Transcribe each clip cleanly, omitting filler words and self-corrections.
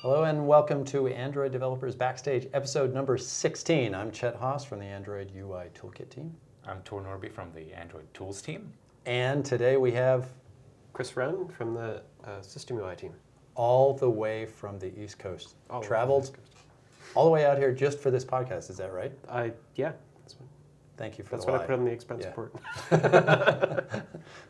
Hello and welcome to Android Developers Backstage, episode number 16. I'm Chet Haas from the Android UI Toolkit team. I'm Tor Norby from the Android Tools team. And today we have Chris Wren from the System UI team. all the way from the East Coast. All the way from the Traveled East Coast. all the way out here just for this podcast, is that right? Yeah, Thank you for that's the what lie. I put on the expense Yeah. report.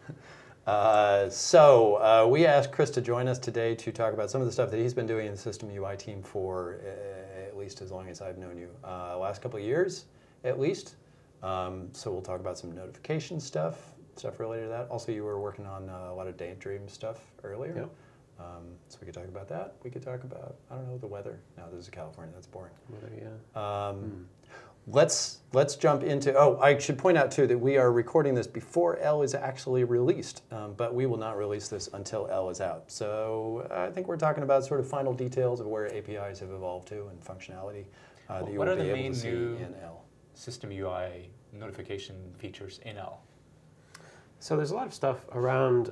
So we asked Chris to join us today to talk about some of the stuff that he's been doing in the System UI team for at least as long as I've known you. Last couple of years, at least. So we'll talk about some notification stuff related to that. Also, you were working on a lot of Daydream stuff earlier. Yep. So we could talk about that. We could talk about, I don't know, the weather. No, this is California. That's boring. Yeah. Let's jump into, I should point out too that we are recording this before L is actually released, but we will not release this until L is out. So I think we're talking about sort of final details of where APIs have evolved to and functionality that you What will are the be able main to see new in L. System UI notification features in L? So there's a lot of stuff around,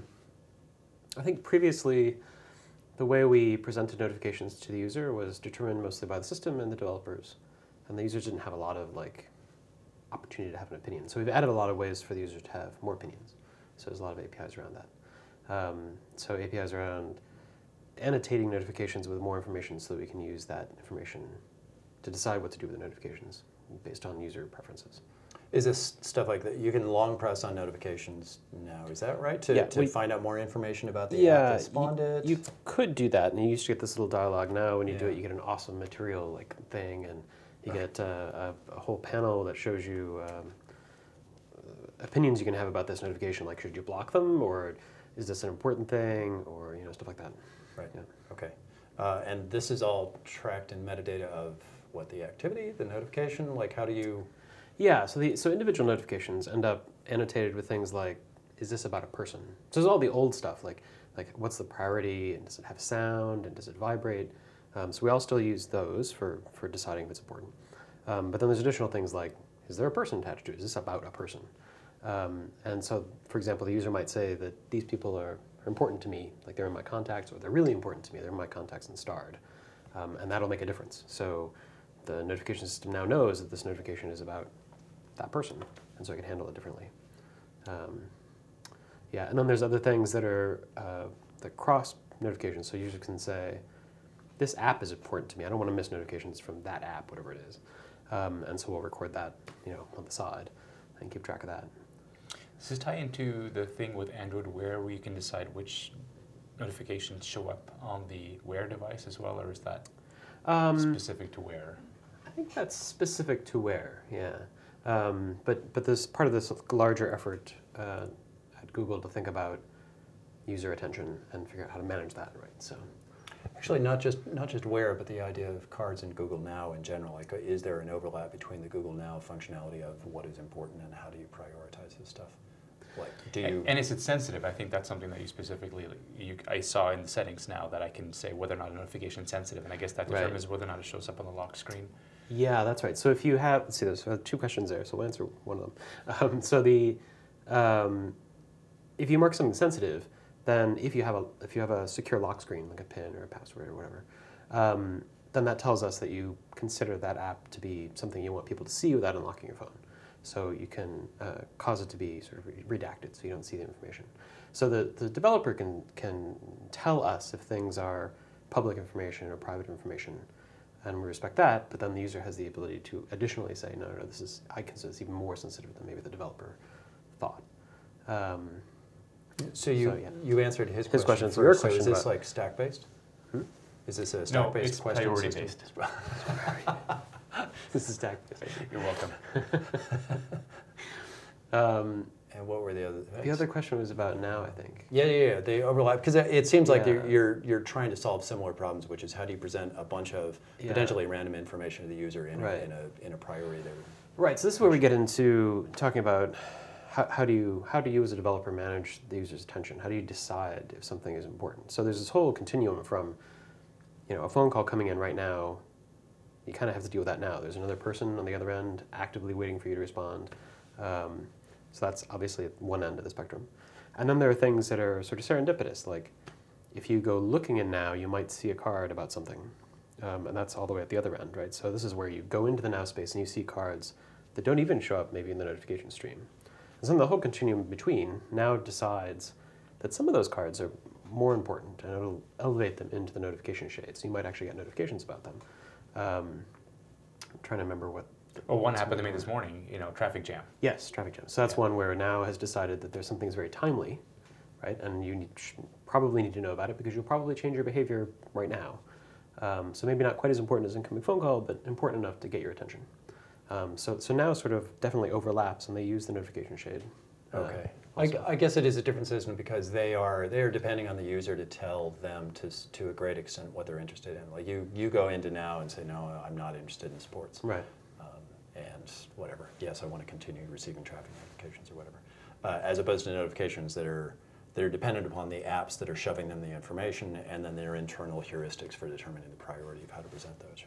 I think previously the way we presented notifications to the user was determined mostly by the system and the developers. And the users didn't have a lot of opportunity to have an opinion. So we've added a lot of ways for the user to have more opinions. So there's a lot of APIs around that. So APIs around annotating notifications with more information so that we can use that information to decide what to do with the notifications based on user preferences. Is this stuff like that? You can long press on notifications now, is that right? To find out more information about the app that spawned it? You could do that, and you used to get this little dialogue. Now when you do it, you get an awesome material thing, and you get a whole panel that shows you opinions you can have about this notification, like should you block them, or is this an important thing, or stuff like that. Right, Yeah. okay. And this is all tracked in metadata of what, the activity, the notification? Like how do you... Yeah, so individual notifications end up annotated with things like, is this about a person? So there's all the old stuff, like what's the priority, and does it have sound, and does it vibrate? So we all still use those for deciding if it's important. But then there's additional things like, is there a person attached to it? Is this about a person? And so, for example, the user might say that these people are important to me, like they're in my contacts, or they're really important to me, they're in my contacts and starred. And that'll make a difference. So the notification system now knows that this notification is about that person, and so I can handle it differently. And then there's other things that are the cross notifications. So users can say, this app is important to me. I don't want to miss notifications from that app, whatever it is. And so we'll record that, on the side and keep track of that. Does this tie into the thing with Android Wear where you can decide which notifications show up on the Wear device as well, or is that specific to Wear? I think that's specific to Wear, yeah. But there's part of this larger effort at Google to think about user attention and figure out how to manage that, right? So, Actually, not just Wear, but the idea of cards in Google Now in general. Like, is there an overlap between the Google Now functionality of what is important and how do you prioritize this stuff? Like, do you? And is it sensitive? I think that's something that you specifically, I saw in the settings now that I can say whether or not a notification is sensitive, and I guess that determines whether or not it shows up on the lock screen. yeah, that's right. So if you have, let's see, there's two questions there, so we'll answer one of them. If you mark something sensitive, then if you have a secure lock screen, like a PIN or a password or whatever, then that tells us that you consider that app to be something you want people to see without unlocking your phone. So you can cause it to be sort of redacted so you don't see the information. So the developer can tell us if things are public information or private information, and we respect that, but then the user has the ability to additionally say, no, I consider this even more sensitive than maybe the developer thought. So you answered his question question. So your first. question So is this about- like stack-based? Is this a No, stack-based it's question priority-based. system? This is stack. You're welcome. And what were the other things? The other question was about Now, I think. Yeah. They overlap because it seems like Yeah. you're trying to solve similar problems, which is how do you present a bunch of Yeah. potentially random information to the user in Right. a priority that would... Right. So this is where we get into talking about how do you as a developer manage the user's attention? How do you decide if something is important? So there's this whole continuum from, a phone call coming in right now. You kind of have to deal with that now. There's another person on the other end actively waiting for you to respond. So that's obviously one end of the spectrum. And then there are things that are sort of serendipitous, like if you go looking in Now, you might see a card about something. And that's all the way at the other end, right? So this is where you go into the Now space and you see cards that don't even show up maybe in the notification stream. And so in the whole continuum between, Now decides that some of those cards are more important, and it'll elevate them into the notification shade. So you might actually get notifications about them. I'm trying to remember what. Well, one happened to me this morning, traffic jam. Yes, traffic jam. So that's one where Now has decided that there's something that's very timely, right? And you probably need to know about it because you'll probably change your behavior right now. So maybe not quite as important as incoming phone call, but important enough to get your attention. So Now sort of definitely overlaps, and they use the notification shade. Okay. I guess it is a different system because they are depending on the user to tell them to a great extent what they're interested in. Like you go into Now and say, no, I'm not interested in sports. Right. And whatever. Yes, I want to continue receiving traffic notifications or whatever. As opposed to notifications that are dependent upon the apps that are shoving them the information, and then their internal heuristics for determining the priority of how to present those,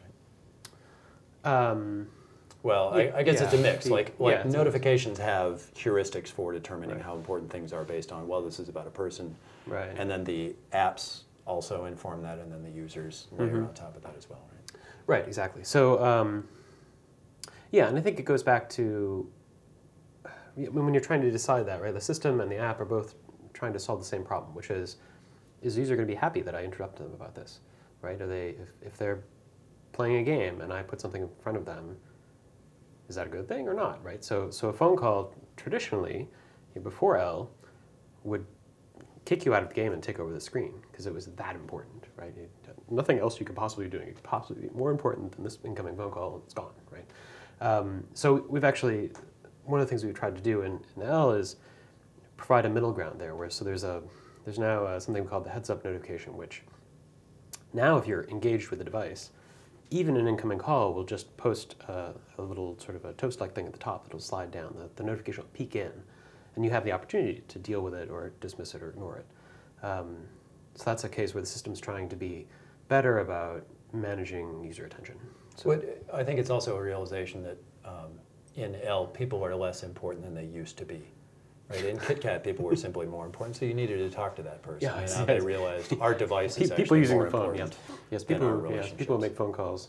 right? Well, I guess it's a mix. Like notifications have heuristics for determining how important things are based on, well, this is about a person. Right. And then the apps also inform that, and then the users layer on top of that as well, right? Right, exactly. So, and I think it goes back to when you're trying to decide that, right? The system and the app are both trying to solve the same problem, which is the user going to be happy that I interrupt them about this, right? Are they, if they're playing a game and I put something in front of them, is that a good thing or not, right? So a phone call traditionally, before L, would kick you out of the game and take over the screen because it was that important, right? Nothing else you could possibly be doing could possibly be more important than this incoming phone call, and it's gone, right? So we've actually, one of the things we've tried to do in L is provide a middle ground there, where so there's now something called the heads-up notification, which now if you're engaged with the device, even an incoming call will just post a little sort of a toast-like thing at the top that'll slide down. The notification will peek in, and you have the opportunity to deal with it or dismiss it or ignore it. So that's a case where the system's trying to be better about managing user attention. So I think it's also a realization that in L, people are less important than they used to be. Right? In KitKat, people were simply more important, so you needed to talk to that person. Yeah, and now they realized our device is people actually using more the phone. important. Yes, than our people. Yes, people make phone calls.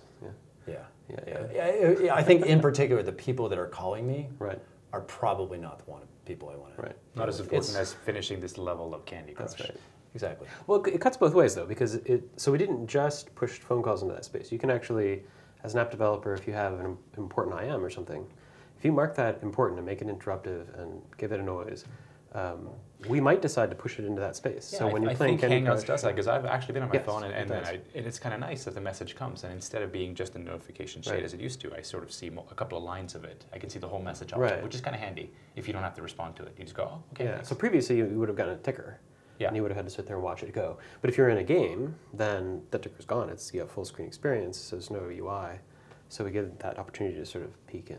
Yeah. I think in particular, the people that are calling me Right. are probably not the people I want to. Right. Not as important as finishing this level of Candy Crush. That's right. Exactly. Well, it cuts both ways though, because so we didn't just push phone calls into that space. You can actually, as an app developer, if you have an important IM or something, if you mark that important and make it interruptive and give it a noise, we might decide to push it into that space. Yeah, so when you're I playing think Candy Hangouts Crush, does that because I've actually been on my Yes, phone it does. and it's kind of nice that the message comes and instead of being just a notification shade Right. as it used to, I sort of see a couple of lines of it. I can see the whole message up, Right. which is kind of handy if you don't have to respond to it. You just go, oh, okay. yeah. Thanks. So previously you would have gotten a ticker, Yeah. and you would have had to sit there and watch it go. But if you're in a game, then the ticker's gone. You have full screen experience, so there's no UI. So we get that opportunity to sort of peek in.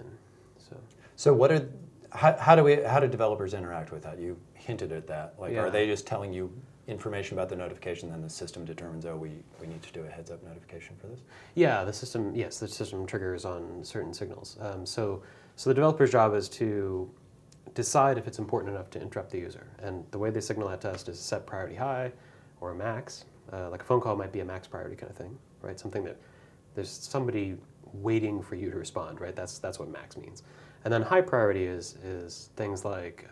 So how do developers interact with that? You hinted at that. Like, Yeah. are they just telling you information about the notification, then the system determines, oh, we need to do a heads-up notification for this? Yeah, the system triggers on certain signals. So the developer's job is to decide if it's important enough to interrupt the user. And the way they signal that to us is set priority high or a max. Like a phone call might be a max priority kind of thing, right? Something that there's somebody waiting for you to respond, right? That's what max means. And then high priority is things like,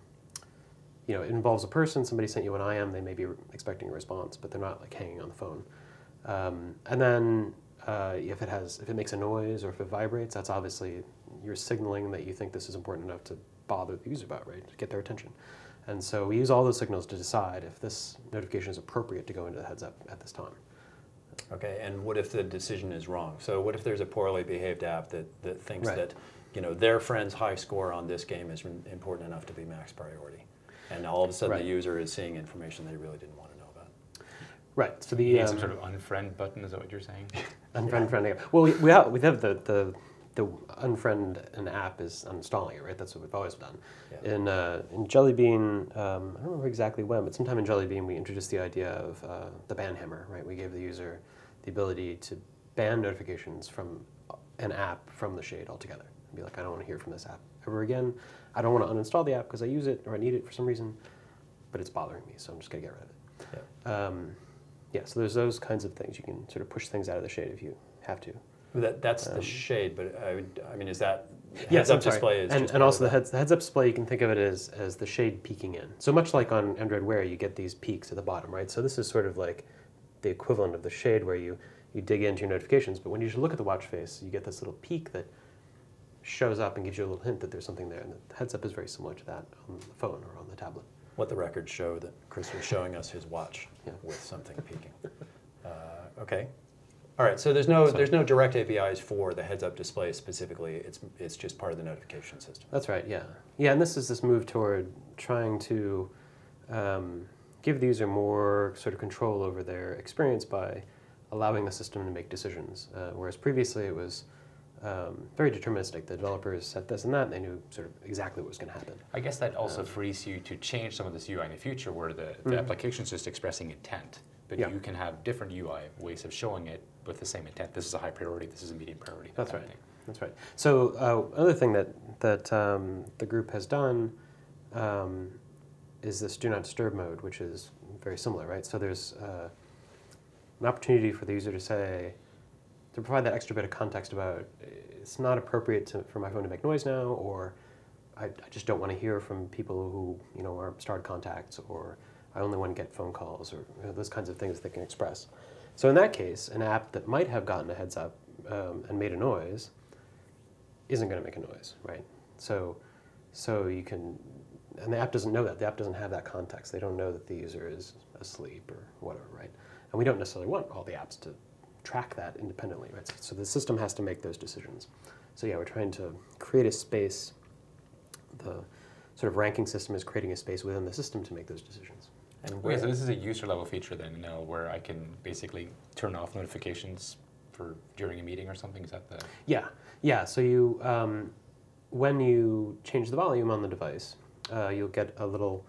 it involves a person, somebody sent you an IM, they may be expecting a response, but they're not like hanging on the phone. And then if it makes a noise or if it vibrates, that's obviously you're signaling that you think this is important enough to bother the user about, right? To get their attention. And so we use all those signals to decide if this notification is appropriate to go into the heads up at this time. Okay, and what if the decision is wrong? So what if there's a poorly behaved app that thinks Right. that their friend's high score on this game is important enough to be max priority, and all of a sudden Right. the user is seeing information they really didn't want to know about? Right. So You need some sort of unfriend button, is that what you're saying? unfriending. Well, we have the unfriend an app is uninstalling it, right? That's what we've always done. Yeah. In Jelly Bean, I don't remember exactly when, but sometime in Jelly Bean we introduced the idea of the ban hammer, right? We gave the user the ability to ban notifications from an app from the shade altogether. And be like, I don't want to hear from this app ever again. I don't want to uninstall the app because I use it or I need it for some reason, but it's bothering me, so I'm just going to get rid of it. So there's those kinds of things. You can sort of push things out of the shade if you have to. That's the shade, but I mean, is that Yes, heads-up display? Is just and part also of the heads-up display, you can think of it as the shade peeking in. So much like on Android Wear, you get these peaks at the bottom, right? So this is sort of like the equivalent of the shade where you dig into your notifications, but when you look at the watch face, you get this little peak that shows up and gives you a little hint that there's something there. And the heads-up is very similar to that on the phone or on the tablet. What the records show that Chris was showing us his watch with something peaking. Okay. All right, so there's no direct APIs for the heads-up display specifically. It's just part of the notification system. That's right. Yeah. Yeah, and this is this move toward trying to give the user more sort of control over their experience by allowing the system to make decisions. Whereas previously it was very deterministic. The developers set this and that, and they knew sort of exactly what was going to happen. I guess that also frees you to change some of this UI in the future, where the application's just expressing intent, but you can have different UI ways of showing it with the same intent. This is a high priority. This is a medium priority. That's right. That's right. So another thing that the group has done is this do not disturb mode, which is very similar, right? So there's an opportunity for the user to provide that extra bit of context about it's not appropriate for my phone to make noise now, or I just don't want to hear from people who are starred contacts, or I only want to get phone calls, or those kinds of things they can express. So in that case, an app that might have gotten a heads up and made a noise isn't going to make a noise, right? So you can, and the app doesn't know that. The app doesn't have that context. They don't know that the user is asleep or whatever, right? And we don't necessarily want all the apps to track that independently, right? So the system has to make those decisions. So yeah, we're trying to create a space. The sort of ranking system is creating a space within the system to make those decisions. And so this is a user level feature then, where I can basically turn off notifications for during a meeting or something. Is that the? Yeah. So you, when you change the volume on the device, you'll get a little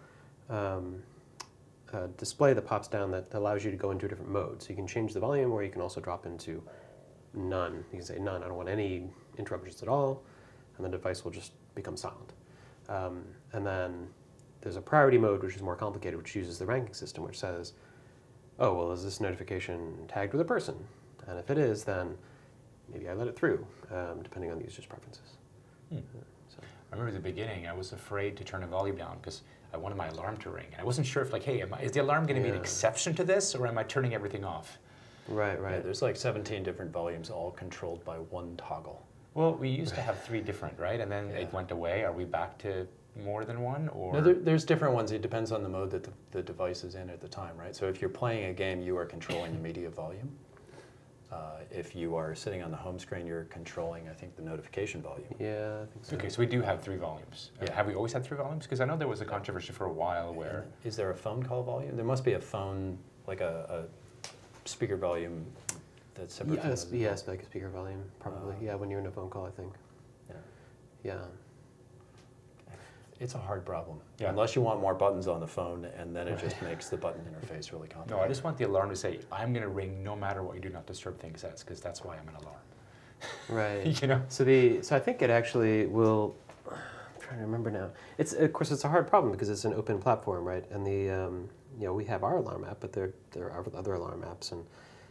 display that pops down that allows you to go into a different mode. So you can change the volume, or you can also drop into none. You can say none. I don't want any interruptions at all, and the device will just become silent. And then there's a priority mode, which is more complicated, which uses the ranking system, which says, oh, well, is this notification tagged with a person? And if it is, then maybe I let it through, depending on the user's preferences. I remember at the beginning, I was afraid to turn the volume down because I wanted my alarm to ring. And I wasn't sure if, is the alarm going to be an exception to this, or am I turning everything off? Right. Yeah, there's like 17 different volumes, all controlled by one toggle. Well, we used to have 3 different, right? And then it went away. Are we back to more than one? Or no, there's different ones. It depends on the mode that the device is in at the time, right? So if you're playing a game, you are controlling the media volume. If you are sitting on the home screen, you're controlling, I think, the notification volume. Yeah, I think so. Okay, so we do have 3 volumes. Yeah. Have we always had 3 volumes? Because I know there was a controversy for a while where... Is there a phone call volume? There must be a phone, like a speaker volume that's separate from those. Yes, like a speaker volume, probably. When you're in a phone call, I think. Yeah. It's a hard problem. Yeah. Unless you want more buttons on the phone, and then it just makes the button interface really complicated. No, I just want the alarm to say, I'm going to ring no matter what your do not disturb thing says, because that's why I'm an alarm. Right. So I think it actually will. I'm trying to remember now. Of course it's a hard problem because it's an open platform, right? And we have our alarm app, but there are other alarm apps, and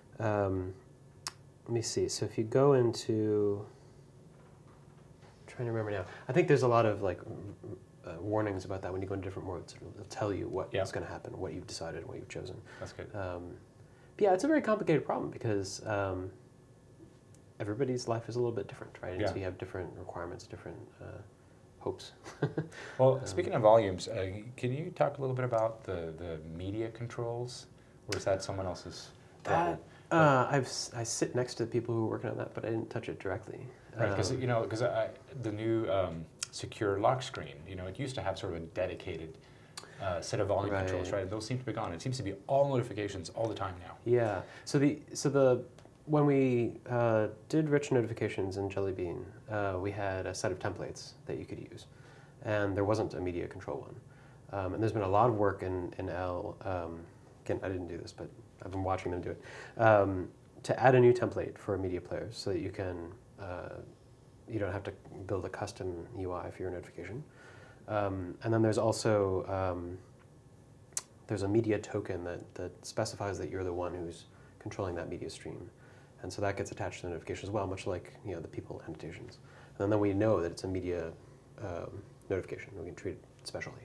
let me see. So if you go into, I'm trying to remember now. I think there's a lot of warnings about that when you go into different modes. It'll tell you what's going to happen, what you've decided, what you've chosen. That's good. It's a very complicated problem because everybody's life is a little bit different, right? And so you have different requirements, different hopes. Well, speaking of volumes, can you talk a little bit about the media controls, or is that someone else's problem? I sit next to the people who are working on that, but I didn't touch it directly. Right, because the new secure lock screen, it used to have sort of a dedicated set of volume controls, right? Those seem to be gone. It seems to be all notifications all the time now. Yeah. So when we did rich notifications in Jelly Bean, we had a set of templates that you could use, and there wasn't a media control one. And there's been a lot of work in L. Again, I didn't do this, but I've been watching them do it, to add a new template for media players so that you can. You don't have to build a custom UI for your notification. And then there's also there's a media token that specifies that you're the one who's controlling that media stream. And so that gets attached to the notification as well, much like the people annotations. And then we know that it's a media notification. We can treat it specially.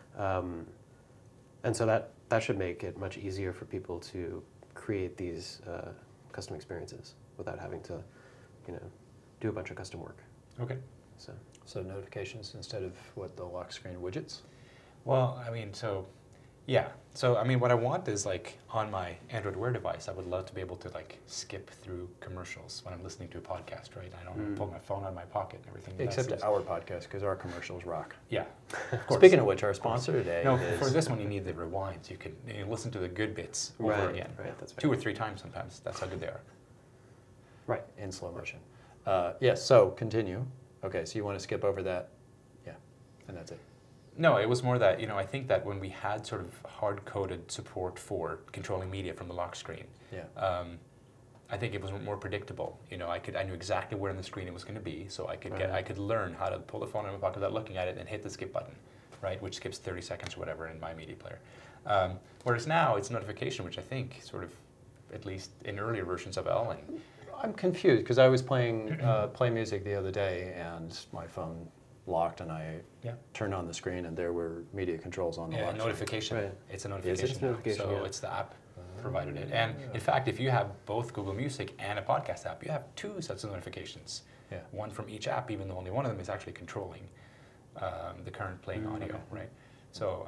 And so that should make it much easier for people to create these custom experiences without having to, do a bunch of custom work. Okay. So notifications instead of the lock screen widgets? Well, what I want is on my Android Wear device, I would love to be able to skip through commercials when I'm listening to a podcast, right? I don't want to pull my phone out of my pocket and everything. Except our podcast, because our commercials rock. Yeah, of course. Speaking of which, our sponsor today is... for this one you need the rewinds. You can listen to the good bits over again. Right, that's right. 2 or 3 times sometimes. That's how good they are. Right, in slow motion. Yes, so continue. Okay, so you want to skip over that. Yeah, and that's it. No, it was more that, I think that when we had sort of hard-coded support for controlling media from the lock screen, I think it was more predictable. I knew exactly where on the screen it was going to be, so I could learn how to pull the phone out of my pocket without looking at it and hit the skip button, right, which skips 30 seconds or whatever in my media player. Whereas now it's notification, which I think sort of, at least in earlier versions of L, and I'm confused because I was playing Play Music the other day and my phone locked and I turned on the screen and there were media controls on the lock notification. Right. It's a notification. It's a notification, so it's the app provided it. And in fact, if you have both Google Music and a podcast app, you have 2 sets of notifications. Yeah. One from each app, even though only one of them is actually controlling the current playing audio, right? So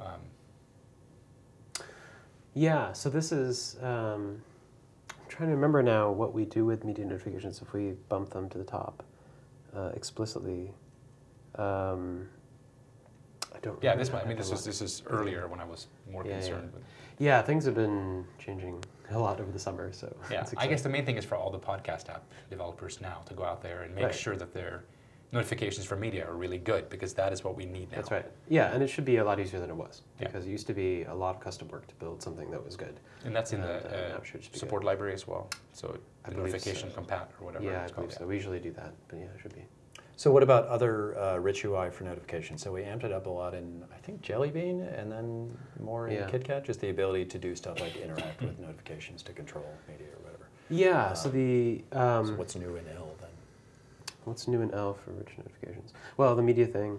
so this is I'm trying to remember now what we do with media notifications if we bump them to the top explicitly. I don't. Yeah, this is earlier when I was more concerned. Yeah, things have been changing a lot over the summer, so yeah. I guess the main thing is for all the podcast app developers now to go out there and make sure that their notifications for media are really good, because that is what we need now. That's right. Yeah, and it should be a lot easier than it was, because it used to be a lot of custom work to build something that was good. And that's in the support library as well. So the notification compat or whatever. Yeah, it's I believe called. so. We usually do that, but yeah, it should be. So what about other rich UI for notifications? So we amped it up a lot in, I think, Jelly Bean, and then more in KitKat, just the ability to do stuff like interact with notifications to control media or whatever. Yeah, so the... so what's new in L then? What's new in L for rich notifications? Well, the media thing.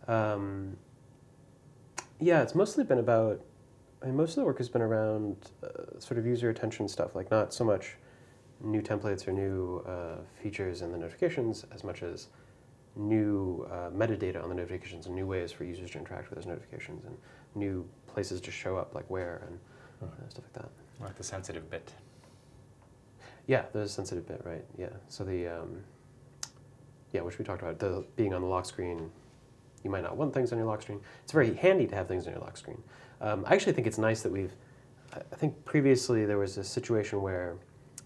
It's mostly been about... most of the work has been around sort of user attention stuff, like not so much new templates or new features in the notifications as much as new metadata on the notifications and new ways for users to interact with those notifications and new places to show up, like where and stuff like that. Like the sensitive bit. Yeah, there's a sensitive bit, right? Yeah. So the which we talked about, the being on the lock screen. You might not want things on your lock screen. It's very handy to have things on your lock screen. I actually think it's nice that I think previously there was a situation where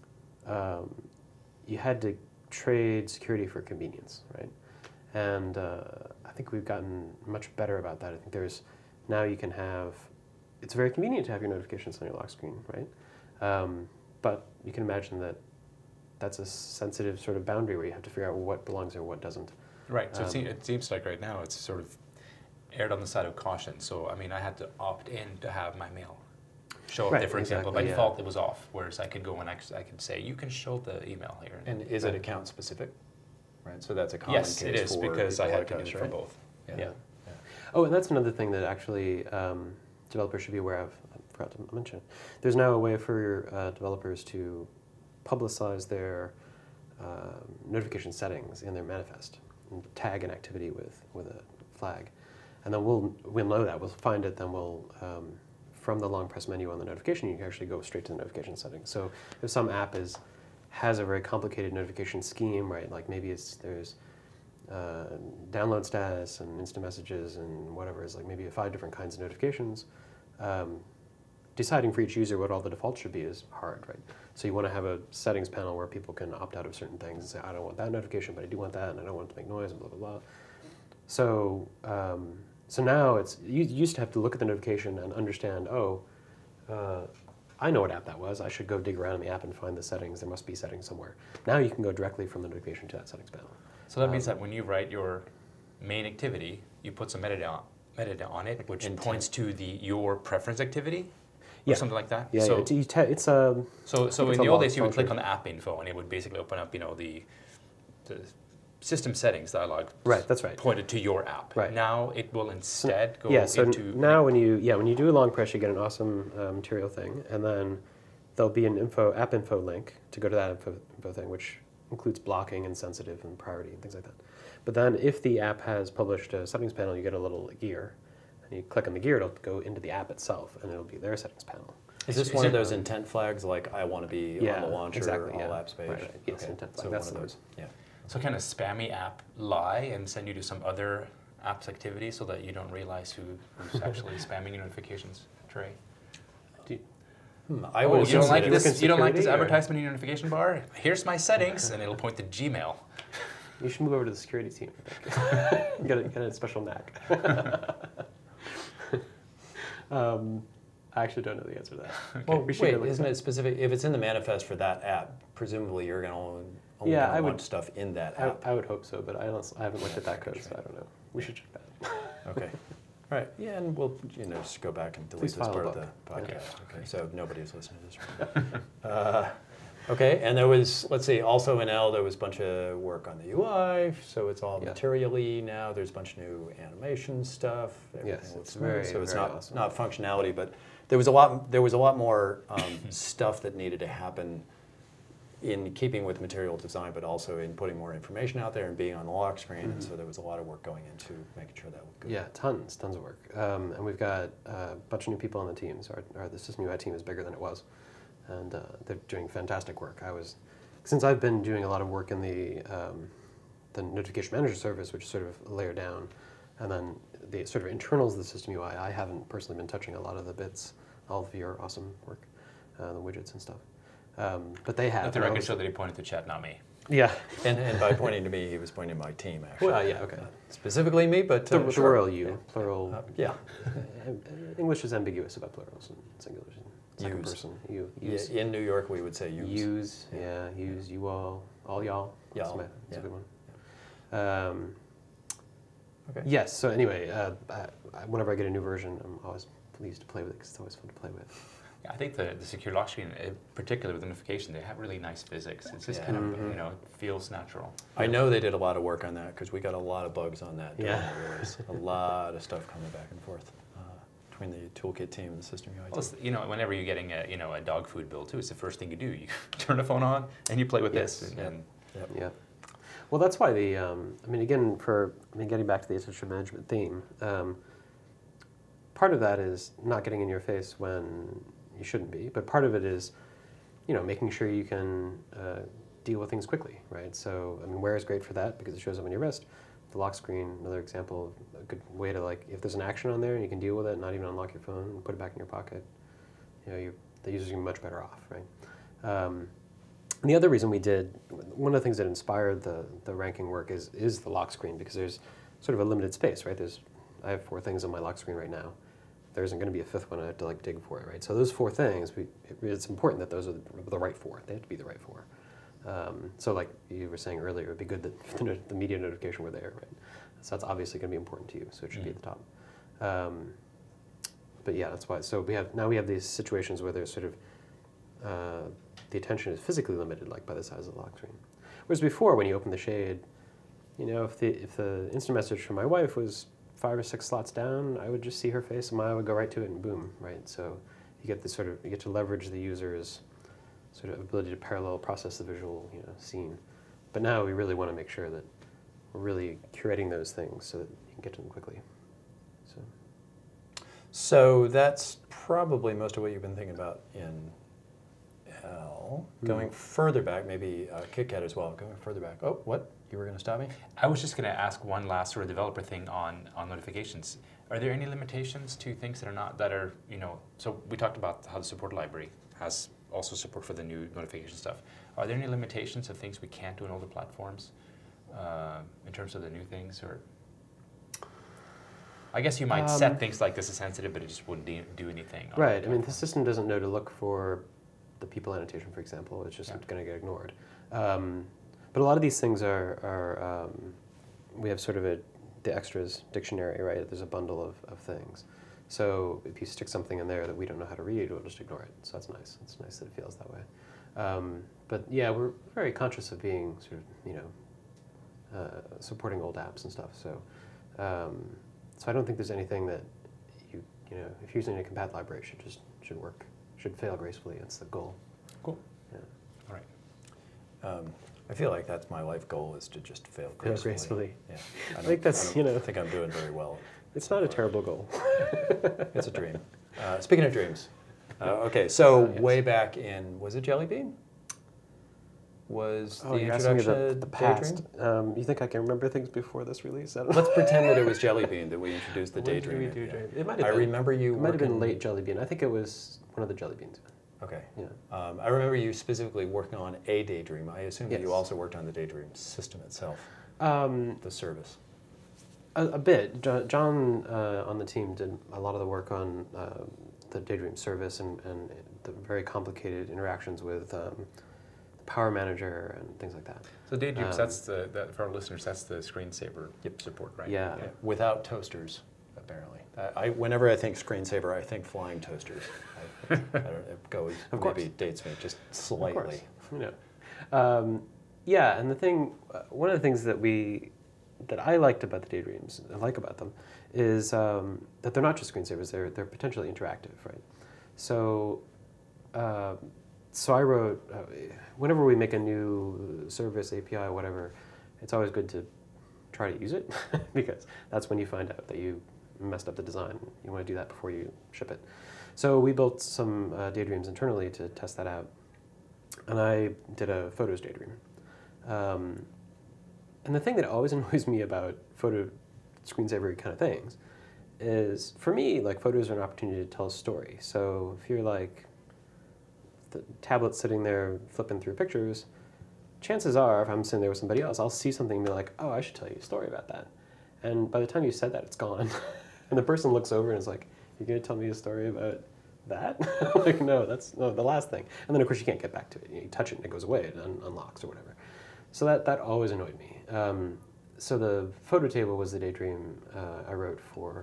you had to trade security for convenience, right? And I think we've gotten much better about that. I think now you can have, it's very convenient to have your notifications on your lock screen, right? But you can imagine that that's a sensitive sort of boundary where you have to figure out what belongs there and what doesn't. Right, so it seems like right now it's sort of erred on the side of caution. So, I had to opt in to have my mail show up there, for example. By default, it was off, whereas I could go and I could say, you can show the email here. And is it account specific? Right, so that's a common case. Yes, it is, because I had to do it for both. Yeah. Oh, and that's another thing that actually developers should be aware of. I forgot to mention. There's now a way for developers to publicize their notification settings in their manifest and tag an activity with a flag. And then we'll know that. We'll find it, then we'll... from the long press menu on the notification, you can actually go straight to the notification settings. So if some app has a very complicated notification scheme, right? Like maybe there's download status and instant messages and whatever is like maybe 5 different kinds of notifications. Deciding for each user what all the defaults should be is hard, right? So you want to have a settings panel where people can opt out of certain things and say, I don't want that notification, but I do want that, and I don't want it to make noise, and blah, blah, blah. So so now you used to have to look at the notification and understand, I know what app that was. I should go dig around in the app and find the settings. There must be settings somewhere. Now you can go directly from the notification to that settings panel. So that means that when you write your main activity, you put some metadata on it, which points to your preference activity, or something like that. Yeah, so, it's So it's in a the old days, you would long click on the app info, and it would basically open up, the system settings dialog. Right, that's right. Pointed to your app. Right. Now it will instead go so into. now when you do a long press, you get an awesome material thing, and then there'll be an app info link to go to that info thing, which includes blocking and sensitive and priority and things like that. But then if the app has published a settings panel, you get a little gear, and you click on the gear, it'll go into the app itself, and it'll be their settings panel. Is this one of those intent flags, like I want to be on the launcher exactly, all apps page? Right. Yes, Okay. intent flag. So That's one the of word. those. Yeah. So kind of spammy app lie and send you to some other app's activity so that you don't realize who's actually spamming your notifications, Trey. I would You don't like you work in this? You don't like this security, or- advertisement in your notification bar? Here's my settings, and it'll point to Gmail. You should move over to the security team. I think. get a special knack. I actually don't know the answer to that. Well, We should wait, get, like, isn't it specific? If it's in the manifest for that app, presumably you're going to only Yeah, gonna I want would- stuff in that app. I would hope so, but I haven't looked at that code, so I don't know. We should check that. Okay. All right. Yeah, and we'll just go back and delete Please this file a part of the book. podcast. Okay. So nobody's listening to this. Okay. And there was, let's see, also in L there was a bunch of work on the UI, so it's all Yeah. materially now. There's a bunch of new animation stuff. Everything Yes, looks it's smooth, very, so it's very not awesome. not functionality, but there was a lot more stuff that needed to happen in keeping with material design, but also in putting more information out there and being on the lock screen. And so there was a lot of work going into making sure that looked good. Yeah, tons of work. And we've got a bunch of new people on the team. So the System UI team is bigger than it was. And they're doing fantastic work. Since I've been doing a lot of work in the Notification Manager service, which is sort of a layer down, and then the sort of internals of the System UI, I haven't personally been touching a lot of the bits, all of your awesome work, the widgets and stuff. But they have. Let the record show that he pointed to chat, not me. Yeah. And by pointing to me, he was pointing to my team, actually. Well, yeah, okay. Not specifically me, but The sure. royal you, plural. Yeah. English is ambiguous about plurals and singulars and second Use. person. You, Yeah, use. in New York, we would say use. Use, use, you all y'all. That's, Y'all, that's yeah. a good one. Okay. Yes, so anyway, whenever I get a new version, I'm always pleased to play with it because it's always fun to play with. Yeah, I think the secure lock screen, particularly with notification, they have really nice physics. It's just kind of, it feels natural. I know they did a lot of work on that because we got a lot of bugs on that during Yeah. the release. A lot of stuff coming back and forth between the toolkit team and the system UI Well, team. it's, whenever you're getting a dog food bill too, it's the first thing you do. You turn the phone on and you play with Yes. this. And Yep. Yeah. Well, that's why getting back to the attention management theme, part of that is not getting in your face when you shouldn't be, but part of it is, making sure you can deal with things quickly, right? So, Wear is great for that because it shows up on your wrist. The lock screen, another example, a good way to, if there's an action on there and you can deal with it, not even unlock your phone and put it back in your pocket, the user's gonna be much better off, right? And the other reason one of the things that inspired the ranking work is the lock screen, because there's sort of a limited space, right? I have 4 things on my lock screen right now. There isn't going to be a 5th one. I have to dig for it, right? So those 4 things, it's important that those are the right 4. They have to be the right 4. So like you were saying earlier, it would be good that the media notification were there, right? So that's obviously going to be important to you, so it should be at the top. But yeah, that's why. So we have these situations where there's sort of the attention is physically limited, like by the size of the lock screen. Whereas before, when you open the shade, if the instant message from my wife was 5 or 6 slots down, I would just see her face, and I would go right to it, and boom, right? So you get to leverage the user's sort of ability to parallel process the visual, scene. But now we really want to make sure that we're really curating those things so that you can get to them quickly. So that's probably most of what you've been thinking about in L. Going further back, maybe KitKat as well. Going further back. Oh, what? You were going to stop me? I was just going to ask one last sort of developer thing on notifications. Are there any limitations to things that are, so we talked about how the support library has also support for the new notification stuff. Are there any limitations of things we can't do in older platforms in terms of the new things? Or I guess you might set things like this as sensitive, but it just wouldn't do anything. Right. The system doesn't know to look for the people annotation, for example. It's just going to get ignored. But a lot of these things we have sort of the extras dictionary, right? There's a bundle of things. So if you stick something in there that we don't know how to read, we'll just ignore it. So that's nice. It's nice that it feels that way. But yeah, we're very conscious of being sort of, supporting old apps and stuff. So, so I don't think there's anything that if you're using a compat library, should work, should fail gracefully. That's the goal. Cool. Yeah. All right. I feel like that's my life goal, is to just fail Fail gracefully. gracefully. Yeah. I think that's, I don't think I'm doing very well. It's not a terrible goal. It's a dream. Speaking of dreams, okay, so Yes. way back in, was it Jelly Bean? Was the You're asking me introduction the to past. Daydream? You think I can remember things before this release? I don't Let's pretend that it was Jelly Bean that we introduced the When did Daydream. we do idea. Daydream? It might have I been. remember you It might have been working- late Jelly Bean. I think it was one of the Jelly Beans. Okay. Yeah. I remember you specifically working on a Daydream. I assume that you Yes. also worked on the Daydream system itself, the service. A bit. John on the team did a lot of the work on the Daydream service and the very complicated interactions with the Power Manager and things like that. So Daydreams, that's for our listeners, that's the screensaver support, right? Yeah. Yeah, without toasters, apparently. Whenever I think screensaver, I think flying toasters. I don't, it goes, Of course. maybe dates me just Of slightly. course. Yeah, and one of the things that I liked about the Daydreams, I like about them, is that they're not just screensavers, they're potentially interactive, right? So, so I wrote, whenever we make a new service, API, whatever, it's always good to try to use it, because that's when you find out that you messed up the design. You want to do that before you ship it. So we built some Daydreams internally to test that out. And I did a photos Daydream. And the thing that always annoys me about photo screensaver kind of things is, for me, like, photos are an opportunity to tell a story. So if you're like the tablet sitting there flipping through pictures, chances are, if I'm sitting there with somebody else, I'll see something and be like, oh, I should tell you a story about that. And by the time you said that, it's gone. And the person looks over and is like, you're going to tell me a story about that? Like, no, that's the last thing. And then, of course, you can't get back to it. You touch it and it goes away, it unlocks or whatever. So that always annoyed me. So the photo table was the Daydream I wrote for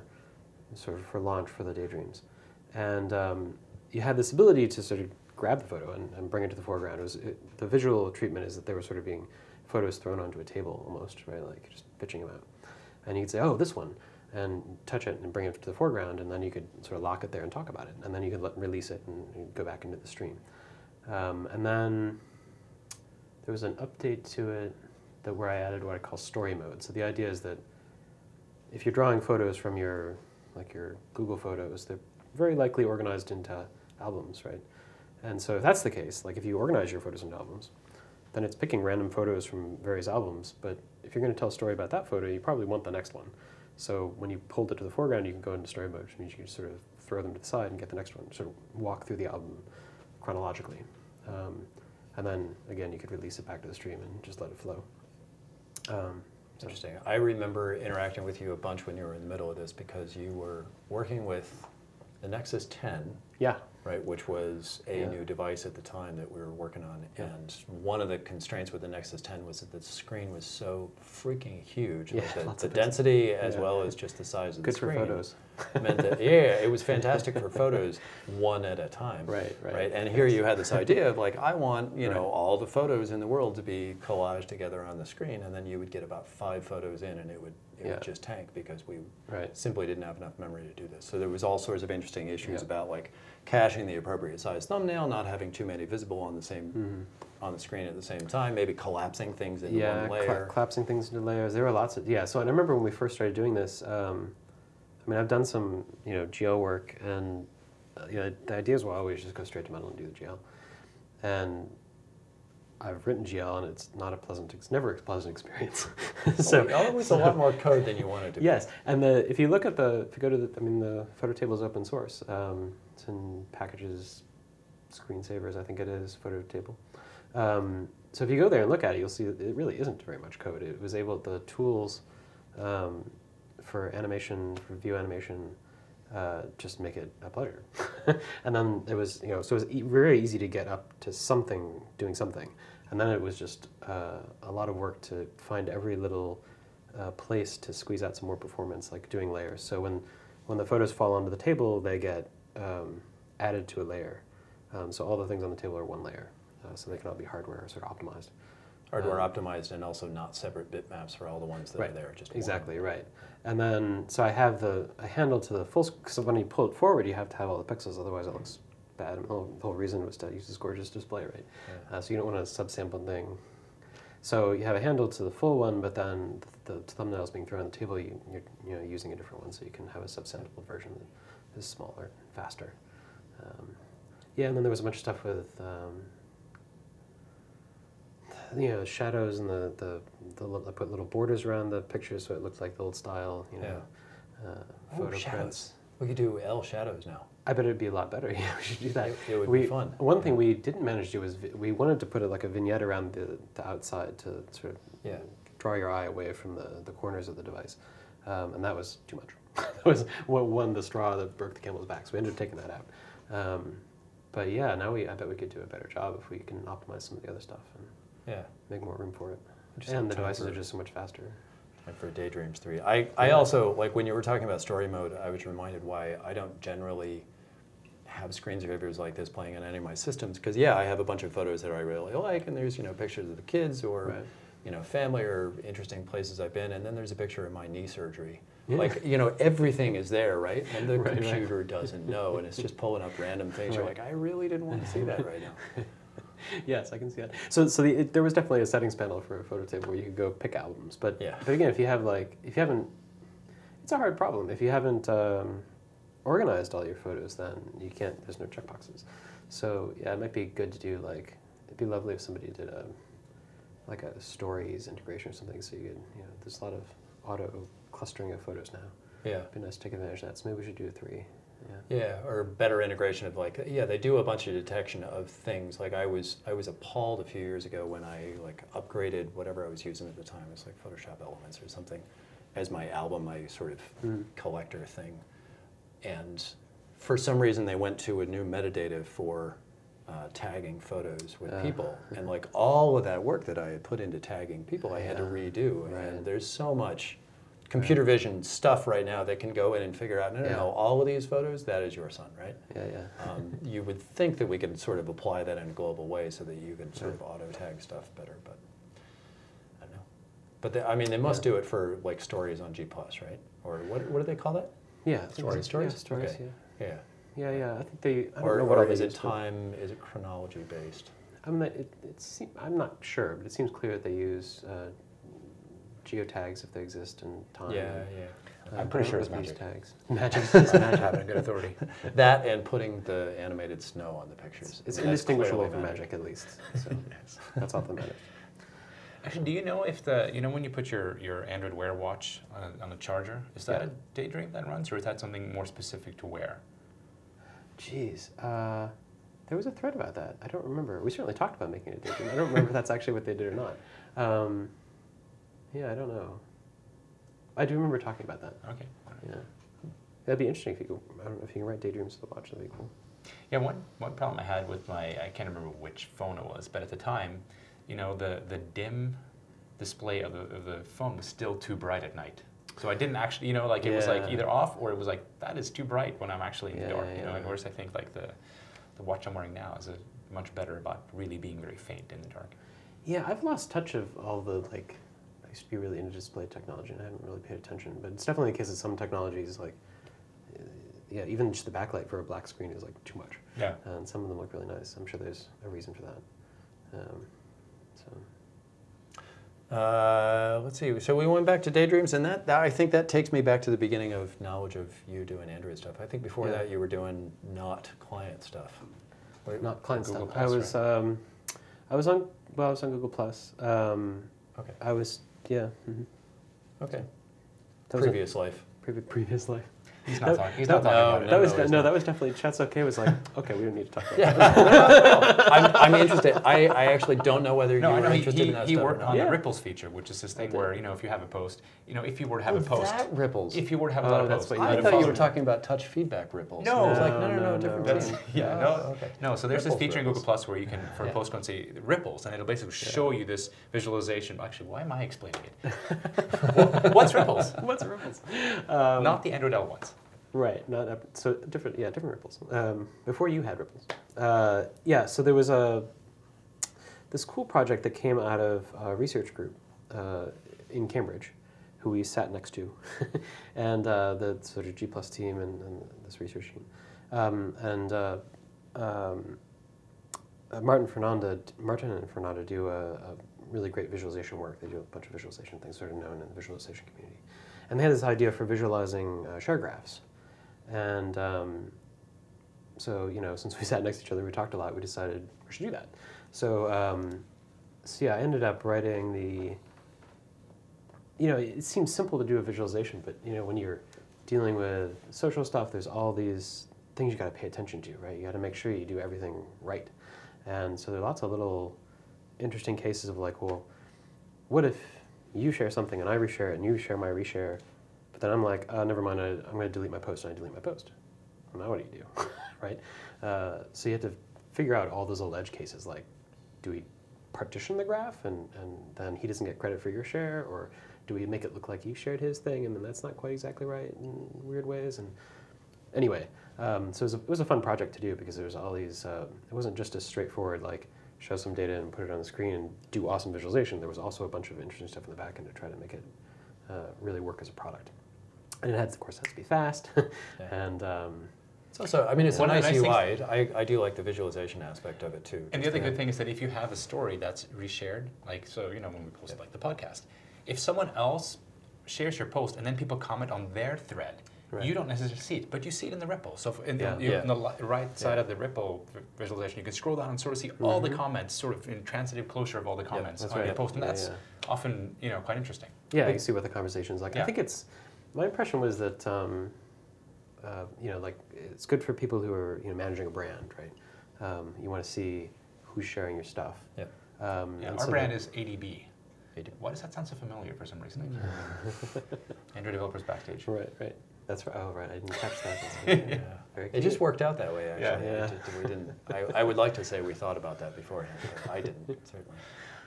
launch for the Daydreams. And you had this ability to sort of grab the photo and bring it to the foreground. The visual treatment is that they were sort of being photos thrown onto a table almost, right? Like just pitching them out. And you could say, oh, this one, and touch it and bring it to the foreground, and then you could sort of lock it there and talk about it. And then you could release it and go back into the stream. And then there was an update to it where I added what I call story mode. So the idea is that if you're drawing photos from your Google Photos, they're very likely organized into albums, right? And so if that's the case, like if you organize your photos into albums, then it's picking random photos from various albums. But if you're going to tell a story about that photo, you probably want the next one. So when you pulled it to the foreground, you can go into story mode, which means you can sort of throw them to the side and get the next one, sort of walk through the album chronologically. And then, again, you could release it back to the stream and just let it flow. Interesting. I remember interacting with you a bunch when you were in the middle of this, because you were working with the Nexus 10, Yeah. right, which was a Yeah. new device at the time that we were working on. Yeah. And one of the constraints with the Nexus 10 was that the screen was so freaking huge. Yeah, Like lots the of density as Yeah. well as just the size of Good the for screen. photos. Meant that, yeah, it was fantastic for photos one at a time. Right. And here you had this idea of like, I want, Right. all the photos in the world to be collaged together on the screen, and then you would get about 5 photos in, and it would Yeah. just tank, because we Right. simply didn't have enough memory to do this. So there was all sorts of interesting issues Yeah. about like caching the appropriate size thumbnail, not having too many visible on the same Mm-hmm. on the screen at the same time, maybe collapsing things into Yeah, one layer. collapsing things into layers. There were lots of, so and I remember when we first started doing this, I've done some, GL work, and, the ideas were always just go straight to Metal and do the GL. And I've written GL, and it's never a pleasant experience. So always a lot more code than you wanted to be. Yes, and if you go to the photo table is open source. It's in packages, screensavers, I think it is, photo table. So if you go there and look at it, you'll see that it really isn't very much code. It was the tools for animation, for view animation, just make it a pleasure. And then it was, so it was very easy to get up to doing something. And then it was just a lot of work to find every little place to squeeze out some more performance, like doing layers. So when when the photos fall onto the table, they get added to a layer. So all the things on the table are one layer, so they can all be hardware sort of optimized. Hardware optimized and also not separate bitmaps for all the ones that are there. Just exactly right. And then so I have a handle to the full. So when you pull it forward, you have to have all the pixels, otherwise it looks bad. The whole reason was to use this gorgeous display, right? Yeah. So you don't want a subsampled thing. So you have a handle to the full one, but then the thumbnails being thrown on the table, you're using a different one, so you can have a subsampled version that is smaller, faster. Yeah, and then there was a bunch of stuff with shadows and I put little borders around the pictures so it looked like the old style, photo shadows. prints. We could do L shadows now. I bet it'd be a lot better. Yeah, we should do that. It would be fun. One thing we didn't manage to do was we wanted to put a vignette around the outside to sort of draw your eye away from the corners of the device, and that was too much. That was what won the straw that broke the camel's back. So we ended up taking that out. But yeah, now I bet we could do a better job if we can optimize some of the other stuff and make more room for it. And the devices are just so much faster. And for Daydreams 3. I also, like when you were talking about story mode, I was reminded why I don't generally have screensavers like this playing on any of my systems. Because I have a bunch of photos that I really like, and there's pictures of the kids or family or interesting places I've been, and then there's a picture of my knee surgery. Yeah. Like, everything is there, right? And the computer doesn't know, and it's just pulling up random things. You're like, I really didn't want to see that right now. Yes, I can see that. So there was definitely a settings panel for a photo table where you could go pick albums. But again, if you haven't, it's a hard problem. If you haven't organized all your photos, then you can't. There's no checkboxes. So it might be good to do it'd be lovely if somebody did a stories integration or something. So you could, there's a lot of auto clustering of photos now. Yeah, it'd be nice to take advantage of that. So maybe we should do 3. Yeah, or better integration of they do a bunch of detection of things. Like I was appalled a few years ago when I upgraded whatever I was using at the time. It was like Photoshop Elements or something as my album, my sort of collector thing. And for some reason they went to a new metadata for tagging photos with people. And all of that work that I had put into tagging people, I had to redo. Right. And there's so much computer vision stuff right now that can go in and figure out, no, all of these photos, that is your son, right? You would think that we could sort of apply that in a global way so that you could sort of auto-tag stuff better, but I don't know. But they must do it for stories on G+, right? Or what do they call that? Yeah, stories. Yeah, stories. Okay. Yeah. I think they. I don't or know what or is it time? Is it chronology based? I'm not sure, but it seems clear that they use geotags if they exist in time. Yeah. I'm pretty sure it's magic. Tags. Magic is magic. Having good authority. That and putting the animated snow on the pictures. It's indistinguishable from magic, at least. So that's all that matters. Actually, do you know if when you put your Android Wear watch on a charger, is that a Daydream that runs, or is that something more specific to Wear? Jeez, there was a thread about that. I don't remember. We certainly talked about making a Daydream. I don't remember if that's actually what they did or not. I don't know. I do remember talking about that. Okay. Yeah. That'd be interesting if you could, I don't know if you can write Daydreams to the watch. That'd be cool. Yeah, one problem I had with I can't remember which phone it was, but at the time, the dim display of the phone was still too bright at night. So I didn't actually, it was either off or it was that is too bright when I'm actually in the dark. And whereas I think the watch I'm wearing now is much better about really being very faint in the dark. Yeah, I've lost touch of all the I used to be really into display technology and I haven't really paid attention. But it's definitely the case that some technologies even just the backlight for a black screen is too much. Yeah. And some of them look really nice. I'm sure there's a reason for that. Let's see. So we went back to Daydreams, and that I think that takes me back to the beginning of knowledge of you doing Android stuff. I think before that you were doing not client stuff. Not client Google stuff. Plus, I was on Google Plus. Okay. I was Okay. That Previous life. Previous life. He's not talking about it. That was definitely, Chat's okay was okay, we don't need to talk about that. I'm interested. I actually don't know whether you were interested in that he stuff worked or not. on the Ripples feature, which is this thing where, if you have a post, if you were to have a post. That Ripples. If you were to have a lot of posts. I thought you were talking about touch feedback Ripples. No. I was no, different thing. Okay. No, so there's this feature in Google Ripples. Plus where you can, for a post, go and say Ripples, and it'll basically show you this visualization. Actually, why am I explaining it? What's Ripples? What's Ripples? Not the Android L ones. Right, not so different. Yeah, different ripples. Before you had ripples. So there was this cool project that came out of a research group in Cambridge, who we sat next to, and the sort of G+ team and this research team, Martin and Fernanda do a really great visualization work. They do a bunch of visualization things, sort of known in the visualization community, and they had this idea for visualizing share graphs. And so, since we sat next to each other, we talked a lot, we decided we should do that. So, I ended up writing it seems simple to do a visualization, but, when you're dealing with social stuff, there's all these things you got to pay attention to, right? You got to make sure you do everything right. And so there are lots of little interesting cases of like, well, what if you share something and I reshare it and you share my reshare? But then I'm like, never mind, I'm going to delete my post, and I delete my post. Well, now what do you do, right? So you have to figure out all those little edge cases, like, do we partition the graph and then he doesn't get credit for your share, or do we make it look like you shared his thing and then that's not quite exactly right in weird ways? And anyway, so it was a fun project to do because there was all these, it wasn't just a straightforward, like, show some data and put it on the screen and do awesome visualization. There was also a bunch of interesting stuff in the back end to try to make it really work as a product. And it of course has to be fast. And it's also, it's a nice UI. I do like the visualization aspect of it too. And the other good thing is that if you have a story that's reshared, like, so, when we post like the podcast, if someone else shares your post and then people comment on their thread, you don't necessarily see it, but you see it in the ripple. So in the right side of the ripple visualization, you can scroll down and sort of see all the comments, sort of in transitive closure of all the comments on your post, and that's often quite interesting. Yeah, you can see what the conversation's like. I think my impression was that like, it's good for people who are managing a brand, right? You want to see who's sharing your stuff. Yeah. Our brand is ADB. Why does that sound so familiar for some reason? Android Developers Backstage. Right. That's right. Oh, right. I didn't catch that. Very it just worked out that way, actually. Yeah. We didn't. I would like to say we thought about that beforehand, but I didn't, certainly.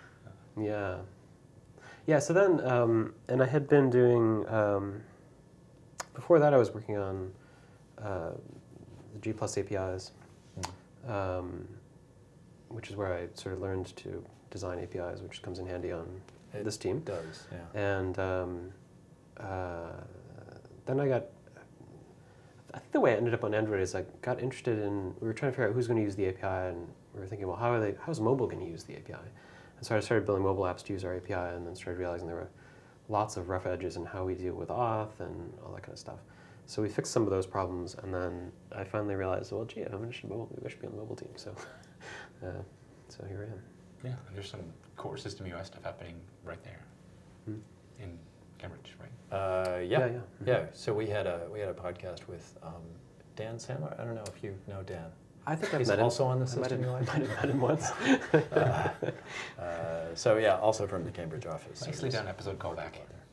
Yeah. So then, and I had been doing. Before that, I was working on the G+ APIs, which is where I sort of learned to design APIs, which comes in handy on this team. It does, yeah. And then I think the way I ended up on Android is I got interested in, we were trying to figure out who's going to use the API, and we were thinking, well, how's mobile going to use the API? And so I started building mobile apps to use our API, and then started realizing there were lots of rough edges in how we deal with auth and all that kind of stuff. So we fixed some of those problems, and then I finally realized, well, gee, I'm interested in mobile. Maybe I should be on the mobile team. So, so here I am. Yeah, and there's some core system UI stuff happening right there in Cambridge, right? Yeah. So we had a podcast with Dan Sandler. I don't know if you know Dan. I think I've He's met also him. on the system UI. I might have met him once. So yeah, also from the Cambridge office. Nicely done episode callback.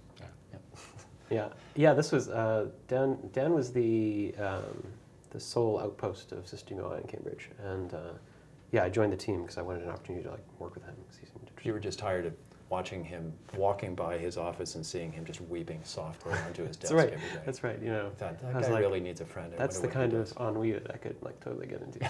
Yeah. This was Dan. Dan was the sole outpost of System UI in Cambridge, and I joined the team because I wanted an opportunity to work with him because he seemed interesting. You were just tired of watching him walking by his office and seeing him just weeping softly onto his desk every day. That's right. That guy really needs a friend. That's the kind of ennui that I could totally get into.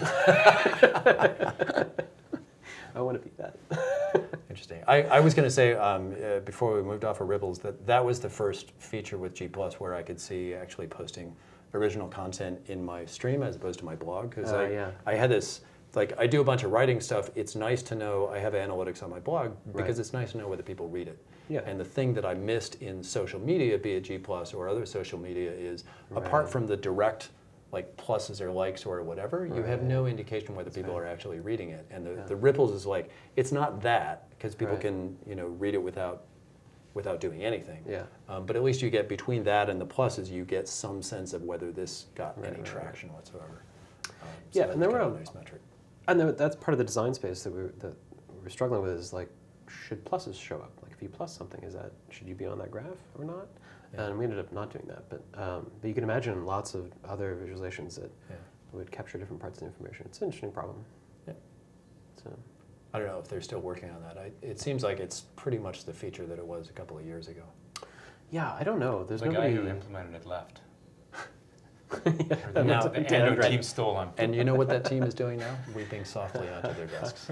I want to be that. Interesting. I was going to say before we moved off of Ripples that was the first feature with G+ where I could see actually posting original content in my stream as opposed to my blog, because I had this. I do a bunch of writing stuff. It's nice to know I have analytics on my blog because it's nice to know whether people read it. Yeah. And the thing that I missed in social media, be it G+ or other social media, is apart from the direct pluses or likes or whatever, you have no indication whether people are actually reading it. And the Ripples is it's not that, because people can read it without doing anything. Yeah. But at least you get between that and the pluses, you get some sense of whether this got any traction whatsoever. So and there were a nice metric. And that's part of the design space that we're struggling with is should pluses show up? If you plus something, should you be on that graph or not? Yeah. And we ended up not doing that. But you can imagine lots of other visualizations that would capture different parts of the information. It's an interesting problem. Yeah. So I don't know if they're still working on that. It seems like it's pretty much the feature that it was a couple of years ago. Yeah, I don't know. There's the guy who implemented it left. The Now- Android team stole them. And you know what that team is doing now? Weeping softly onto their desks.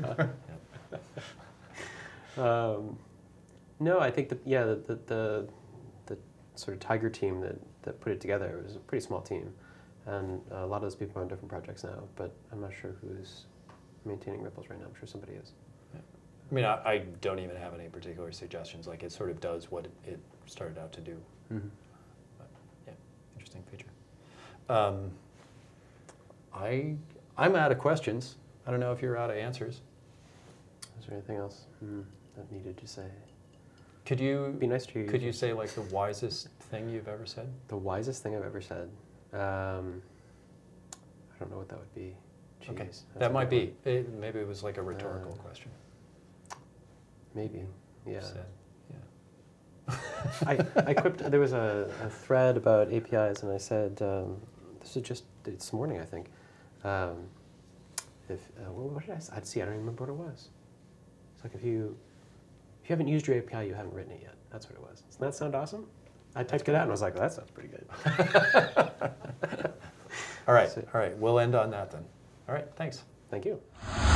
No, I think the sort of Tiger team that put it together was a pretty small team, and a lot of those people are on different projects now. But I'm not sure who's maintaining Ripples right now. I'm sure somebody is. I mean, I don't even have any particular suggestions. Like, it sort of does what it started out to do. Mm-hmm. But, yeah, interesting feature. I'm out of questions. I don't know if you're out of answers. Is there anything else that needed to say? Could you It'd be nice to hear. could you say like the wisest thing you've ever said? The wisest thing I've ever said. I don't know what that would be. Jeez, Okay, that's that a might good be. Maybe it was like a rhetorical question. one. Maybe. Yeah. Said. I quipped. There was a thread about APIs, and I said, "This is just this morning, I think." What did I say? I don't even remember what it was. It's like if you haven't used your API, you haven't written it yet. That's what it was. Doesn't that sound awesome? I typed it out and I was like, well, that sounds pretty good. All right. We'll end on that then. All right. Thanks. Thank you.